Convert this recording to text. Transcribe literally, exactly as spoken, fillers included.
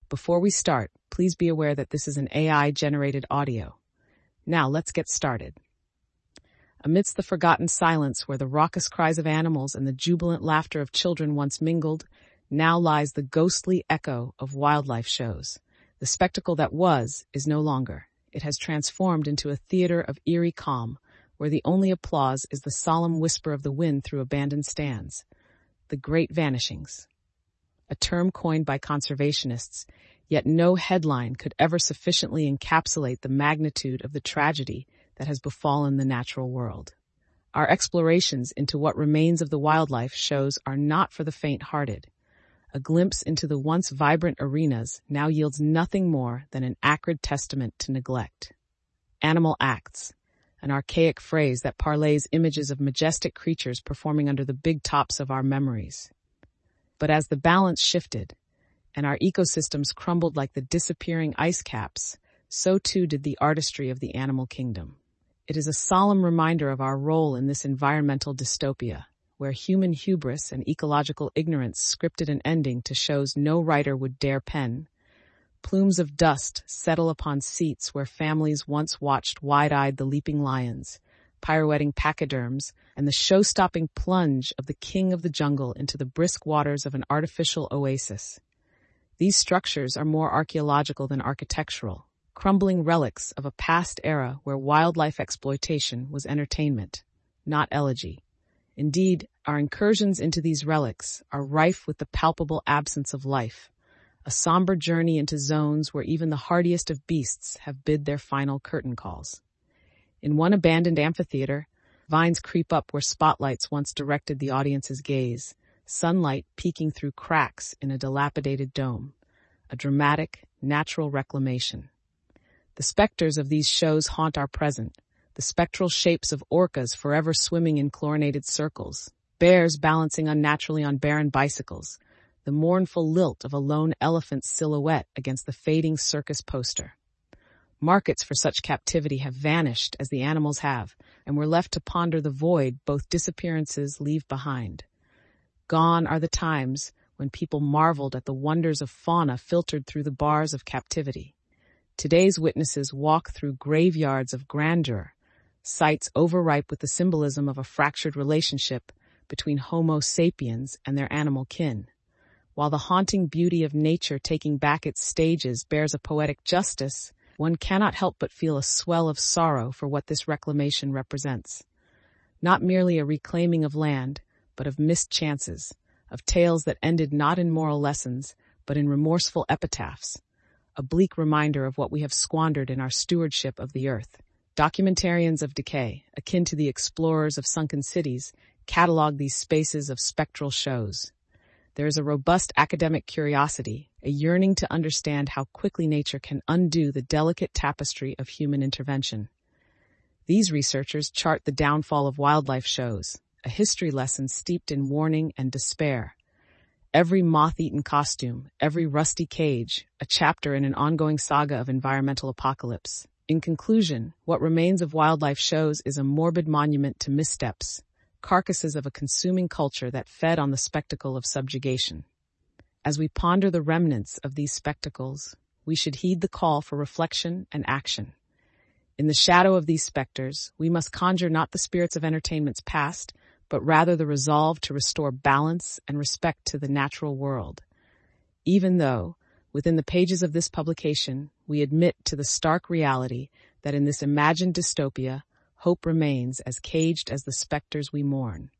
Before we start, please be aware that this is an A I-generated audio. Now, let's get started. Amidst the forgotten silence where the raucous cries of animals and the jubilant laughter of children once mingled, now lies the ghostly echo of wildlife shows. The spectacle that was is no longer. It has transformed into a theater of eerie calm, where the only applause is the solemn whisper of the wind through abandoned stands. The Great Vanishings. A term coined by conservationists, yet no headline could ever sufficiently encapsulate the magnitude of the tragedy that has befallen the natural world. Our explorations into what remains of the wildlife shows are not for the faint-hearted. A glimpse into the once vibrant arenas now yields nothing more than an acrid testament to neglect. Animal acts, an archaic phrase that parlays images of majestic creatures performing under the big tops of our memories. But as the balance shifted, and our ecosystems crumbled like the disappearing ice caps, so too did the artistry of the animal kingdom. It is a solemn reminder of our role in this environmental dystopia, where human hubris and ecological ignorance scripted an ending to shows no writer would dare pen. Plumes of dust settle upon seats where families once watched wide-eyed the leaping lions, pirouetting pachyderms, and the show-stopping plunge of the king of the jungle into the brisk waters of an artificial oasis. These structures are more archaeological than architectural, crumbling relics of a past era where wildlife exploitation was entertainment, not elegy. Indeed, our incursions into these relics are rife with the palpable absence of life, a somber journey into zones where even the hardiest of beasts have bid their final curtain calls. In one abandoned amphitheater, vines creep up where spotlights once directed the audience's gaze, sunlight peeking through cracks in a dilapidated dome, a dramatic, natural reclamation. The specters of these shows haunt our present, the spectral shapes of orcas forever swimming in chlorinated circles, bears balancing unnaturally on barren bicycles, the mournful lilt of a lone elephant's silhouette against the fading circus poster. Markets for such captivity have vanished as the animals have, and we're left to ponder the void both disappearances leave behind. Gone are the times when people marveled at the wonders of fauna filtered through the bars of captivity. Today's witnesses walk through graveyards of grandeur, sites overripe with the symbolism of a fractured relationship between Homo sapiens and their animal kin. While the haunting beauty of nature taking back its stages bears a poetic justice, one cannot help but feel a swell of sorrow for what this reclamation represents. Not merely a reclaiming of land, but of missed chances, of tales that ended not in moral lessons, but in remorseful epitaphs, a bleak reminder of what we have squandered in our stewardship of the earth. Documentarians of decay, akin to the explorers of sunken cities, catalog these spaces of spectral shows. There is a robust academic curiosity, a yearning to understand how quickly nature can undo the delicate tapestry of human intervention. These researchers chart the downfall of wildlife shows, a history lesson steeped in warning and despair. Every moth-eaten costume, every rusty cage, a chapter in an ongoing saga of environmental apocalypse. In conclusion, what remains of wildlife shows is a morbid monument to missteps, carcasses of a consuming culture that fed on the spectacle of subjugation. As we ponder the remnants of these spectacles, we should heed the call for reflection and action. In the shadow of these specters, we must conjure not the spirits of entertainment's past, but rather the resolve to restore balance and respect to the natural world. Even though, within the pages of this publication, we admit to the stark reality that in this imagined dystopia, hope remains as caged as the specters we mourn.